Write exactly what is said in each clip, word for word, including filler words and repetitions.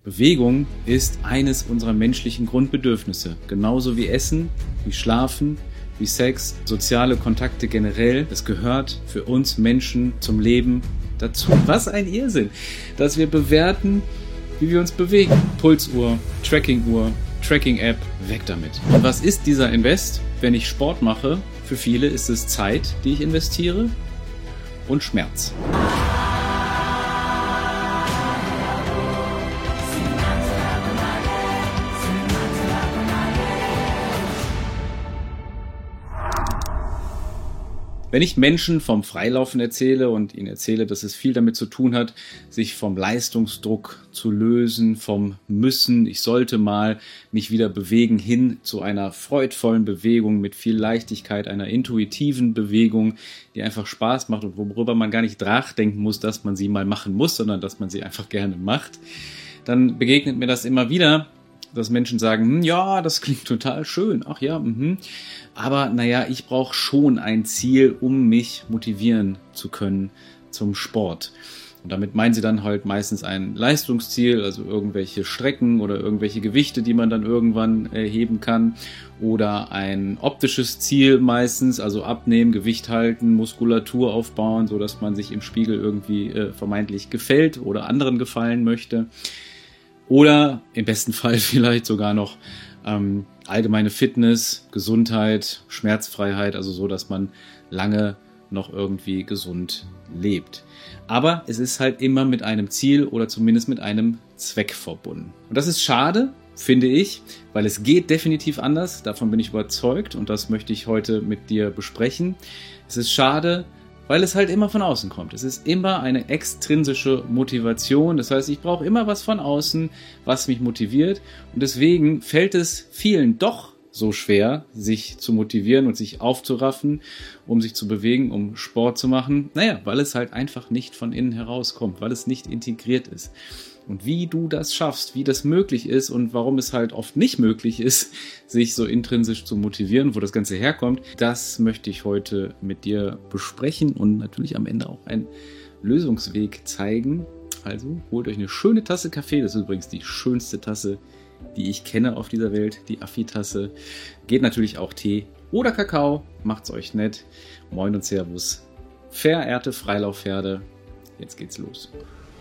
Bewegung ist eines unserer menschlichen Grundbedürfnisse. Genauso wie Essen, wie Schlafen, wie Sex, soziale Kontakte generell. Es gehört für uns Menschen zum Leben dazu. Was ein Irrsinn, dass wir bewerten, wie wir uns bewegen. Pulsuhr, Tracking-Uhr, Tracking-App, weg damit. Und was ist dieser Invest? Wenn ich Sport mache, für viele ist es Zeit, die ich investiere, und Schmerz. Wenn ich Menschen vom Freilaufen erzähle und ihnen erzähle, dass es viel damit zu tun hat, sich vom Leistungsdruck zu lösen, vom Müssen, ich sollte mal mich wieder bewegen, hin zu einer freudvollen Bewegung mit viel Leichtigkeit, einer intuitiven Bewegung, die einfach Spaß macht und worüber man gar nicht nachdenken muss, dass man sie mal machen muss, sondern dass man sie einfach gerne macht, dann begegnet mir das immer wieder, dass Menschen sagen, hm, ja, das klingt total schön, ach ja, mhm. aber naja, ich brauche schon ein Ziel, um mich motivieren zu können zum Sport. Und damit meinen sie dann halt meistens ein Leistungsziel, also irgendwelche Strecken oder irgendwelche Gewichte, die man dann irgendwann heben kann, oder ein optisches Ziel meistens, also abnehmen, Gewicht halten, Muskulatur aufbauen, so dass man sich im Spiegel irgendwie äh, vermeintlich gefällt oder anderen gefallen möchte. Oder im besten Fall vielleicht sogar noch ähm, allgemeine Fitness, Gesundheit, Schmerzfreiheit, also so, dass man lange noch irgendwie gesund lebt. Aber es ist halt immer mit einem Ziel oder zumindest mit einem Zweck verbunden. Und das ist schade, finde ich, weil es geht definitiv anders, davon bin ich überzeugt und das möchte ich heute mit dir besprechen. Es ist schade, weil es halt immer von außen kommt. Es ist immer eine extrinsische Motivation. Das heißt, ich brauche immer was von außen, was mich motiviert. Und deswegen fällt es vielen doch so schwer, sich zu motivieren und sich aufzuraffen, um sich zu bewegen, um Sport zu machen. Naja, weil es halt einfach nicht von innen herauskommt, weil es nicht integriert ist. Und wie du das schaffst, wie das möglich ist und warum es halt oft nicht möglich ist, sich so intrinsisch zu motivieren, wo das Ganze herkommt, das möchte ich heute mit dir besprechen und natürlich am Ende auch einen Lösungsweg zeigen. Also holt euch eine schöne Tasse Kaffee, das ist übrigens die schönste Tasse, die ich kenne auf dieser Welt, die Affi-Tasse. Geht natürlich auch Tee oder Kakao, macht's euch nett. Moin und Servus, verehrte Freilauffpferde, jetzt geht's los.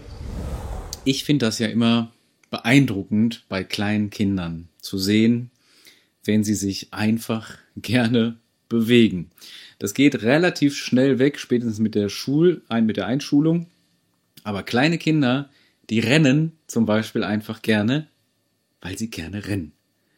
Ich finde das ja immer beeindruckend bei kleinen Kindern zu sehen, wenn sie sich einfach gerne bewegen. Das geht relativ schnell weg, spätestens mit der Schul, mit der Einschulung. Aber kleine Kinder, die rennen zum Beispiel einfach gerne, weil sie gerne rennen.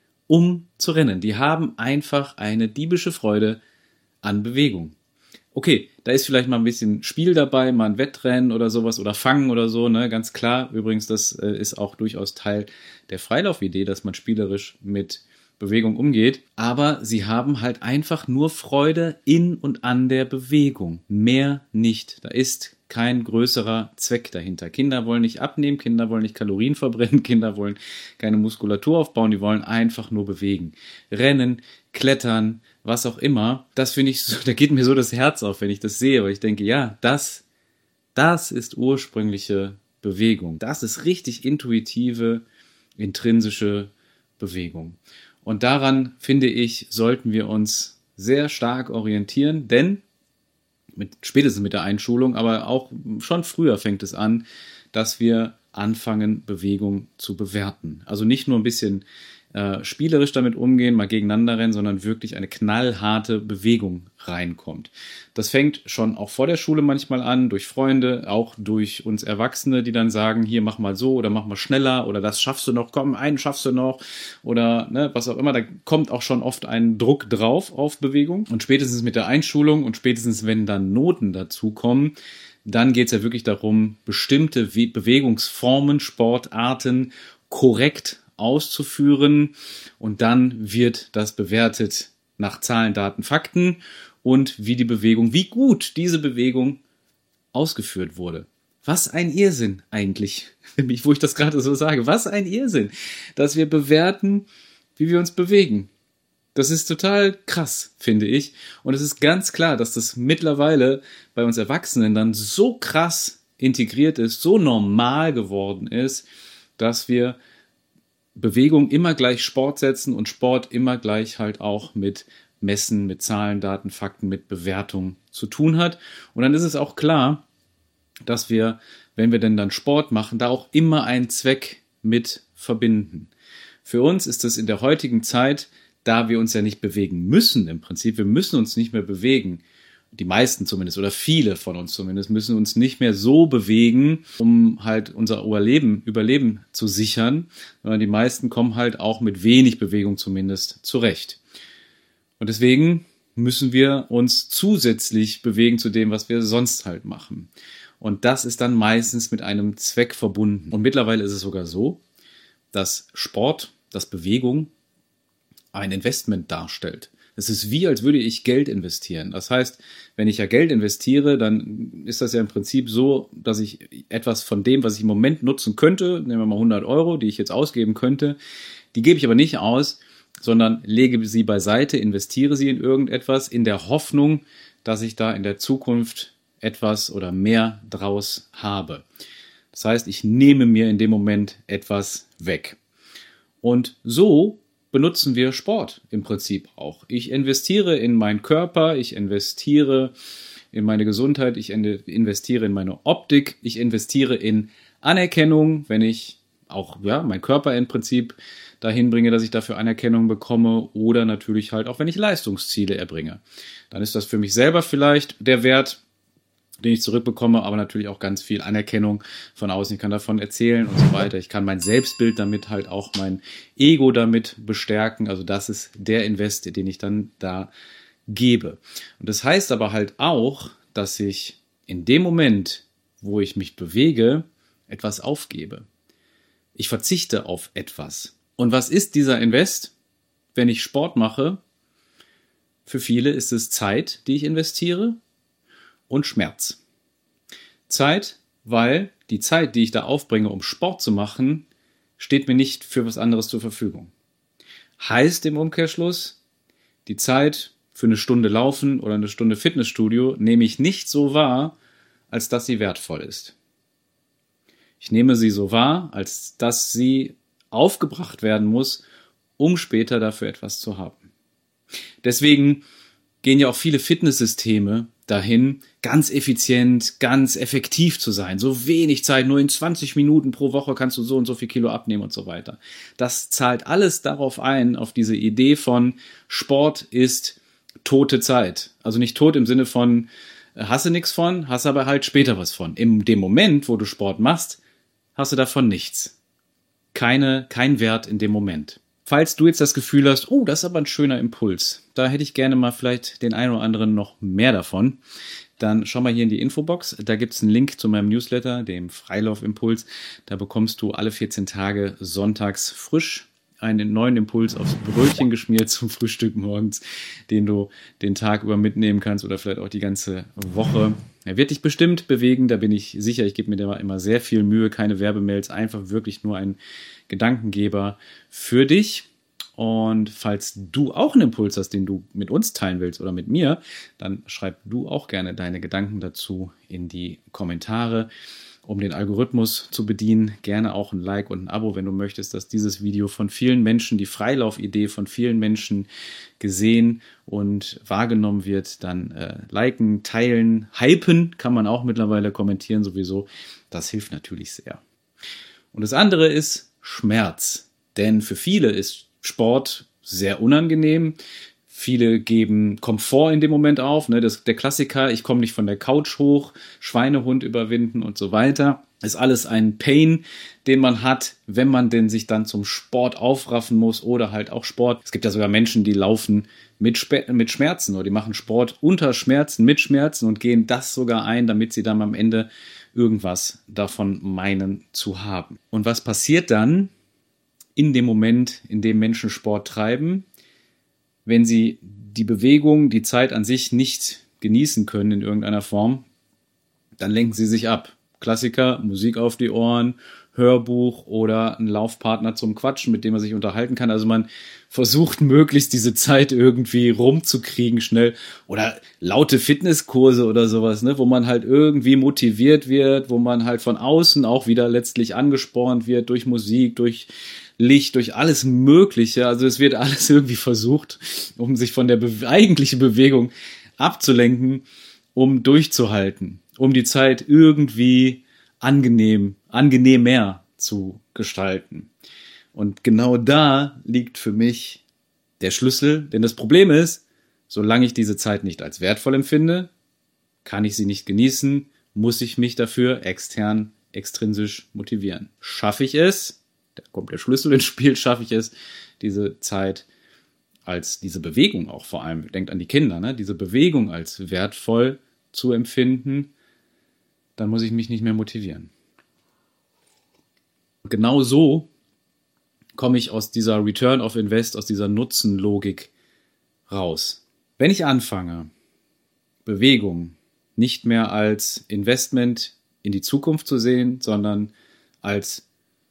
Um zu rennen. Die haben einfach eine diebische Freude an Bewegung. Okay, da ist vielleicht mal ein bisschen Spiel dabei, mal ein Wettrennen oder sowas oder Fangen oder so, ne, ganz klar. Übrigens, das äh, ist auch durchaus Teil der Freilaufidee, dass man spielerisch mit Bewegung umgeht. Aber sie haben halt einfach nur Freude in und an der Bewegung. Mehr nicht. Da ist kein größerer Zweck dahinter. Kinder wollen nicht abnehmen, Kinder wollen nicht Kalorien verbrennen, Kinder wollen keine Muskulatur aufbauen, die wollen einfach nur bewegen. Rennen, klettern, was auch immer. Das finde ich so, da geht mir so das Herz auf, wenn ich das sehe, weil ich denke, ja, das, das ist ursprüngliche Bewegung. Das ist richtig intuitive, intrinsische Bewegung. Und daran, finde ich, sollten wir uns sehr stark orientieren, denn mit, spätestens mit der Einschulung, aber auch schon früher fängt es an, dass wir anfangen, Bewegung zu bewerten. Also nicht nur ein bisschen äh, spielerisch damit umgehen, mal gegeneinander rennen, sondern wirklich eine knallharte Bewegung reinkommt. Das fängt schon auch vor der Schule manchmal an, durch Freunde, auch durch uns Erwachsene, die dann sagen, hier mach mal so oder mach mal schneller oder das schaffst du noch, komm, einen schaffst du noch oder ne, was auch immer. Da kommt auch schon oft ein Druck drauf auf Bewegung und spätestens mit der Einschulung und spätestens wenn dann Noten dazukommen, dann geht es ja wirklich darum, bestimmte Bewegungsformen, Sportarten korrekt auszuführen und dann wird das bewertet nach Zahlen, Daten, Fakten und wie die Bewegung, wie gut diese Bewegung ausgeführt wurde. Was ein Irrsinn eigentlich, wo ich das gerade so sage, was ein Irrsinn, dass wir bewerten, wie wir uns bewegen. Das ist total krass, finde ich. Und es ist ganz klar, dass das mittlerweile bei uns Erwachsenen dann so krass integriert ist, so normal geworden ist, dass wir Bewegung immer gleich Sport setzen und Sport immer gleich halt auch mit Messen, mit Zahlen, Daten, Fakten, mit Bewertung zu tun hat. Und dann ist es auch klar, dass wir, wenn wir denn dann Sport machen, da auch immer einen Zweck mit verbinden. Für uns ist es in der heutigen Zeit, da wir uns ja nicht bewegen müssen im Prinzip, wir müssen uns nicht mehr bewegen, die meisten zumindest oder viele von uns zumindest müssen uns nicht mehr so bewegen, um halt unser Überleben, Überleben zu sichern, sondern die meisten kommen halt auch mit wenig Bewegung zumindest zurecht. Und deswegen müssen wir uns zusätzlich bewegen zu dem, was wir sonst halt machen. Und das ist dann meistens mit einem Zweck verbunden. Und mittlerweile ist es sogar so, dass Sport, dass Bewegung ein Investment darstellt. Es ist wie, als würde ich Geld investieren. Das heißt, wenn ich ja Geld investiere, dann ist das ja im Prinzip so, dass ich etwas von dem, was ich im Moment nutzen könnte, nehmen wir mal hundert Euro, die ich jetzt ausgeben könnte, die gebe ich aber nicht aus, sondern lege sie beiseite, investiere sie in irgendetwas in der Hoffnung, dass ich da in der Zukunft etwas oder mehr draus habe. Das heißt, ich nehme mir in dem Moment etwas weg. Und so benutzen wir Sport im Prinzip auch. Ich investiere in meinen Körper, ich investiere in meine Gesundheit, ich investiere in meine Optik, ich investiere in Anerkennung, wenn ich auch ja meinen Körper im Prinzip dahin bringe, dass ich dafür Anerkennung bekomme oder natürlich halt auch, wenn ich Leistungsziele erbringe. Dann ist das für mich selber vielleicht der Wert, den ich zurückbekomme, aber natürlich auch ganz viel Anerkennung von außen. Ich kann davon erzählen und so weiter. Ich kann mein Selbstbild damit halt auch mein Ego damit bestärken. Also das ist der Invest, den ich dann da gebe. Und das heißt aber halt auch, dass ich in dem Moment, wo ich mich bewege, etwas aufgebe. Ich verzichte auf etwas. Und was ist dieser Invest, wenn ich Sport mache? Für viele ist es Zeit, die ich investiere, und Schmerz. Zeit, weil die Zeit, die ich da aufbringe, um Sport zu machen, steht mir nicht für was anderes zur Verfügung. Heißt im Umkehrschluss, die Zeit für eine Stunde Laufen oder eine Stunde Fitnessstudio nehme ich nicht so wahr, als dass sie wertvoll ist. Ich nehme sie so wahr, als dass sie aufgebracht werden muss, um später dafür etwas zu haben. Deswegen gehen ja auch viele Fitnesssysteme dahin, ganz effizient, ganz effektiv zu sein. So wenig Zeit, nur in zwanzig Minuten pro Woche kannst du so und so viel Kilo abnehmen und so weiter. Das zahlt alles darauf ein, auf diese Idee von Sport ist tote Zeit. Also nicht tot im Sinne von hasse nichts von, hast aber halt später was von. In dem Moment, wo du Sport machst, hast du davon nichts. Keine, kein Wert in dem Moment. Falls du jetzt das Gefühl hast, oh, das ist aber ein schöner Impuls, da hätte ich gerne mal vielleicht den einen oder anderen noch mehr davon, dann schau mal hier in die Infobox, da gibt es einen Link zu meinem Newsletter, dem Freilaufimpuls, da bekommst du alle vierzehn Tage sonntags frisch einen neuen Impuls aufs Brötchen geschmiert zum Frühstück morgens, den du den Tag über mitnehmen kannst oder vielleicht auch die ganze Woche. Er wird dich bestimmt bewegen, da bin ich sicher. Ich gebe mir da immer sehr viel Mühe, keine Werbemails, einfach wirklich nur ein Gedankengeber für dich. Und falls du auch einen Impuls hast, den du mit uns teilen willst oder mit mir, dann schreib du auch gerne deine Gedanken dazu in die Kommentare. Um den Algorithmus zu bedienen, gerne auch ein Like und ein Abo, wenn du möchtest, dass dieses Video von vielen Menschen, die Freilaufidee von vielen Menschen gesehen und wahrgenommen wird, dann äh, liken, teilen, hypen, kann man auch mittlerweile kommentieren sowieso. Das hilft natürlich sehr. Und das andere ist Schmerz, denn für viele ist Sport sehr unangenehm. Viele geben Komfort in dem Moment auf, ne? Das, der Klassiker, ich komme nicht von der Couch hoch, Schweinehund überwinden und so weiter. Ist alles ein Pain, den man hat, wenn man denn sich dann zum Sport aufraffen muss oder halt auch Sport. Es gibt ja sogar Menschen, die laufen mit, Spe- mit Schmerzen oder die machen Sport unter Schmerzen, mit Schmerzen und gehen das sogar ein, damit sie dann am Ende irgendwas davon meinen zu haben. Und was passiert dann in dem Moment, in dem Menschen Sport treiben? Wenn sie die Bewegung, die Zeit an sich nicht genießen können in irgendeiner Form, dann lenken sie sich ab. Klassiker, Musik auf die Ohren, Hörbuch oder einen Laufpartner zum Quatschen, mit dem man sich unterhalten kann. Also man versucht möglichst diese Zeit irgendwie rumzukriegen schnell. Oder laute Fitnesskurse oder sowas, ne, wo man halt irgendwie motiviert wird, wo man halt von außen auch wieder letztlich angespornt wird durch Musik, durch Licht, durch alles Mögliche. Also es wird alles irgendwie versucht, um sich von der be- eigentlichen Bewegung abzulenken, um durchzuhalten, um die Zeit irgendwie angenehm, angenehmer zu gestalten. Und genau da liegt für mich der Schlüssel, denn das Problem ist, solange ich diese Zeit nicht als wertvoll empfinde, kann ich sie nicht genießen, muss ich mich dafür extern, extrinsisch motivieren. Schaffe ich es, da kommt der Schlüssel ins Spiel, schaffe ich es, diese Zeit als diese Bewegung auch vor allem, denkt an die Kinder, ne, diese Bewegung als wertvoll zu empfinden, dann muss ich mich nicht mehr motivieren. Genau so komme ich aus dieser Return of Invest, aus dieser Nutzenlogik raus. Wenn ich anfange, Bewegung nicht mehr als Investment in die Zukunft zu sehen, sondern als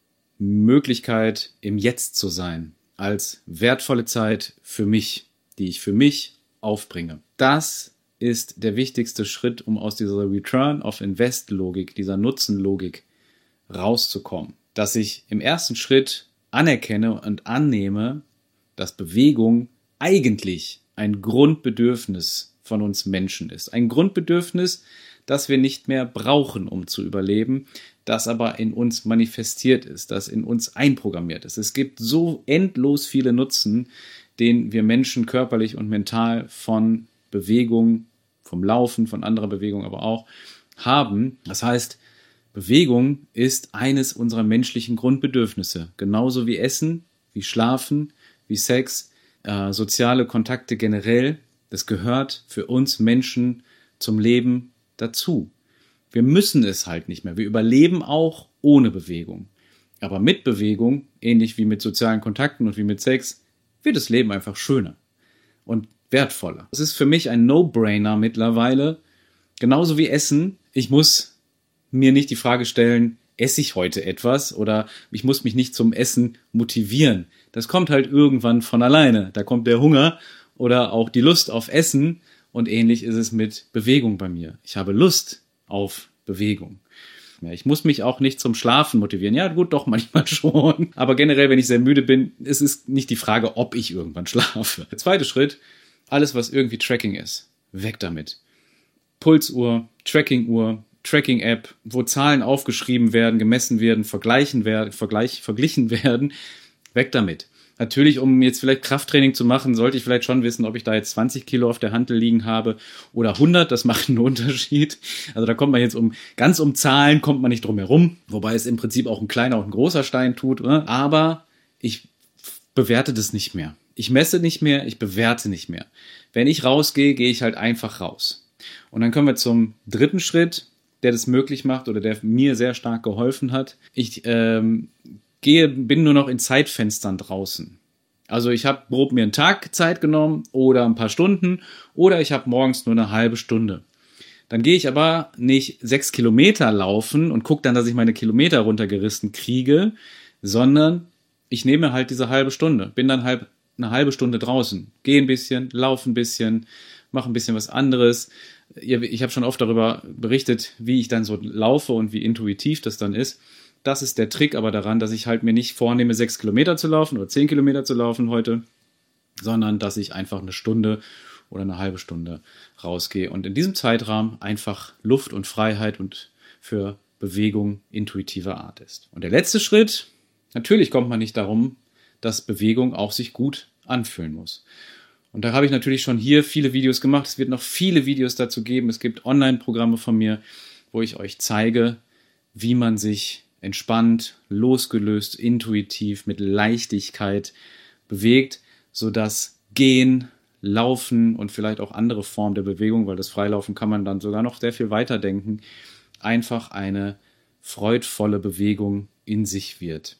Möglichkeit, im Jetzt zu sein, als wertvolle Zeit für mich, die ich für mich aufbringe. Das ist der wichtigste Schritt, um aus dieser Return of Invest-Logik, dieser Nutzenlogik rauszukommen. Dass ich im ersten Schritt anerkenne und annehme, dass Bewegung eigentlich ein Grundbedürfnis von uns Menschen ist. Ein Grundbedürfnis, das wir nicht mehr brauchen, um zu überleben, das aber in uns manifestiert ist, das in uns einprogrammiert ist. Es gibt so endlos viele Nutzen, den wir Menschen körperlich und mental von Bewegung, vom Laufen, von anderer Bewegung aber auch haben. Das heißt, Bewegung ist eines unserer menschlichen Grundbedürfnisse. Genauso wie Essen, wie Schlafen, wie Sex, äh, soziale Kontakte generell. Das gehört für uns Menschen zum Leben dazu. Wir müssen es halt nicht mehr. Wir überleben auch ohne Bewegung. Aber mit Bewegung, ähnlich wie mit sozialen Kontakten und wie mit Sex, wird das Leben einfach schöner und wertvoller. Es ist für mich ein No-Brainer mittlerweile, genauso wie Essen. Ich muss mir nicht die Frage stellen, esse ich heute etwas, oder ich muss mich nicht zum Essen motivieren. Das kommt halt irgendwann von alleine. Da kommt der Hunger oder auch die Lust auf Essen, und ähnlich ist es mit Bewegung bei mir. Ich habe Lust auf Bewegung. Ich muss mich auch nicht zum Schlafen motivieren. Ja, gut, doch, manchmal schon. Aber generell, wenn ich sehr müde bin, ist es nicht die Frage, ob ich irgendwann schlafe. Der zweite Schritt, alles, was irgendwie Tracking ist, weg damit. Pulsuhr, Tracking-Uhr, Tracking-App, wo Zahlen aufgeschrieben werden, gemessen werden, vergleichen werden, vergleich, verglichen werden, weg damit. Natürlich, um jetzt vielleicht Krafttraining zu machen, sollte ich vielleicht schon wissen, ob ich da jetzt zwanzig Kilo auf der Hantel liegen habe oder hundert. Das macht einen Unterschied. Also da kommt man jetzt um, ganz um Zahlen kommt man nicht drum herum. Wobei es im Prinzip auch ein kleiner und ein großer Stein tut. Oder? Aber ich bewerte das nicht mehr. Ich messe nicht mehr, ich bewerte nicht mehr. Wenn ich rausgehe, gehe ich halt einfach raus. Und dann kommen wir zum dritten Schritt, der das möglich macht oder der mir sehr stark geholfen hat. Ich ähm, gehe, bin nur noch in Zeitfenstern draußen. Also ich habe grob mir einen Tag Zeit genommen oder ein paar Stunden oder ich habe morgens nur eine halbe Stunde. Dann gehe ich aber nicht sechs Kilometer laufen und gucke dann, dass ich meine Kilometer runtergerissen kriege, sondern ich nehme halt diese halbe Stunde, bin dann halb eine halbe Stunde draußen, gehe ein bisschen, laufe ein bisschen, mache ein bisschen was anderes. Ich habe schon oft darüber berichtet, wie ich dann so laufe und wie intuitiv das dann ist. Das ist der Trick aber daran, dass ich halt mir nicht vornehme, sechs Kilometer zu laufen oder zehn Kilometer zu laufen heute, sondern dass ich einfach eine Stunde oder eine halbe Stunde rausgehe und in diesem Zeitrahmen einfach Luft und Freiheit und für Bewegung intuitiver Art ist. Und der letzte Schritt, natürlich kommt man nicht darum, dass Bewegung auch sich gut anfühlen muss. Und da habe ich natürlich schon hier viele Videos gemacht. Es wird noch viele Videos dazu geben. Es gibt Online-Programme von mir, wo ich euch zeige, wie man sich entspannt, losgelöst, intuitiv, mit Leichtigkeit bewegt, sodass Gehen, Laufen und vielleicht auch andere Formen der Bewegung, weil das Freilaufen kann man dann sogar noch sehr viel weiter denken, einfach eine freudvolle Bewegung in sich wird.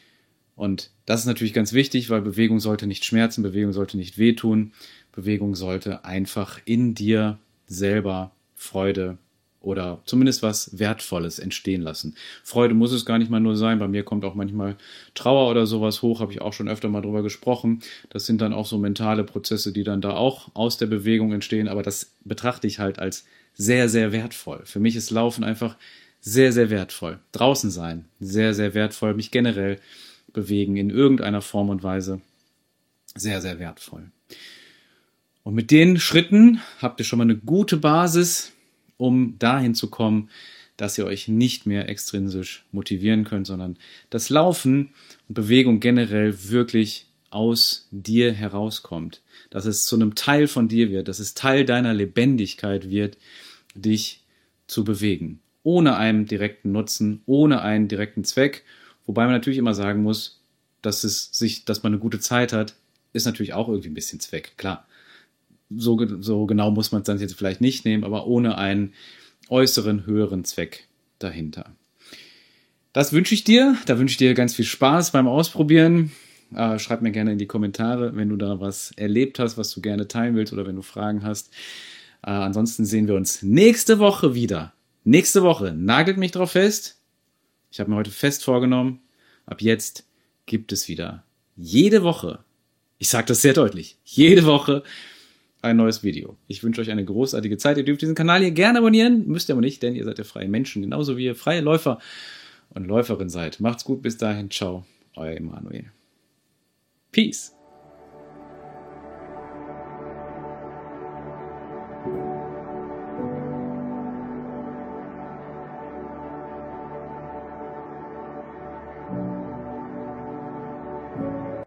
Und das ist natürlich ganz wichtig, weil Bewegung sollte nicht schmerzen, Bewegung sollte nicht wehtun, Bewegung sollte einfach in dir selber Freude oder zumindest was Wertvolles entstehen lassen. Freude muss es gar nicht mal nur sein. Bei mir kommt auch manchmal Trauer oder sowas hoch, habe ich auch schon öfter mal drüber gesprochen. Das sind dann auch so mentale Prozesse, die dann da auch aus der Bewegung entstehen, aber das betrachte ich halt als sehr, sehr wertvoll. Für mich ist Laufen einfach sehr, sehr wertvoll. Draußen sein, sehr, sehr wertvoll. Mich generell bewegen in irgendeiner Form und Weise, sehr, sehr wertvoll. Und mit den Schritten habt ihr schon mal eine gute Basis, um dahin zu kommen, dass ihr euch nicht mehr extrinsisch motivieren könnt, sondern das Laufen und Bewegung generell wirklich aus dir herauskommt. Dass es zu einem Teil von dir wird, dass es Teil deiner Lebendigkeit wird, dich zu bewegen. Ohne einen direkten Nutzen, ohne einen direkten Zweck. Wobei man natürlich immer sagen muss, dass es sich, dass man eine gute Zeit hat, ist natürlich auch irgendwie ein bisschen Zweck, klar. So, so genau muss man es dann jetzt vielleicht nicht nehmen, aber ohne einen äußeren, höheren Zweck dahinter. Das wünsche ich dir. Da wünsche ich dir ganz viel Spaß beim Ausprobieren. Äh, schreib mir gerne in die Kommentare, wenn du da was erlebt hast, was du gerne teilen willst oder wenn du Fragen hast. Äh, ansonsten sehen wir uns nächste Woche wieder. Nächste Woche. Nagelt mich drauf fest. Ich habe mir heute fest vorgenommen, ab jetzt gibt es wieder jede Woche, ich sage das sehr deutlich, jede Woche ein neues Video. Ich wünsche euch eine großartige Zeit. Ihr dürft diesen Kanal hier gerne abonnieren, müsst ihr aber nicht, denn ihr seid ja freie Menschen, genauso wie ihr freie Läufer und Läuferin seid. Macht's gut, bis dahin, ciao, euer Emanuel. Peace.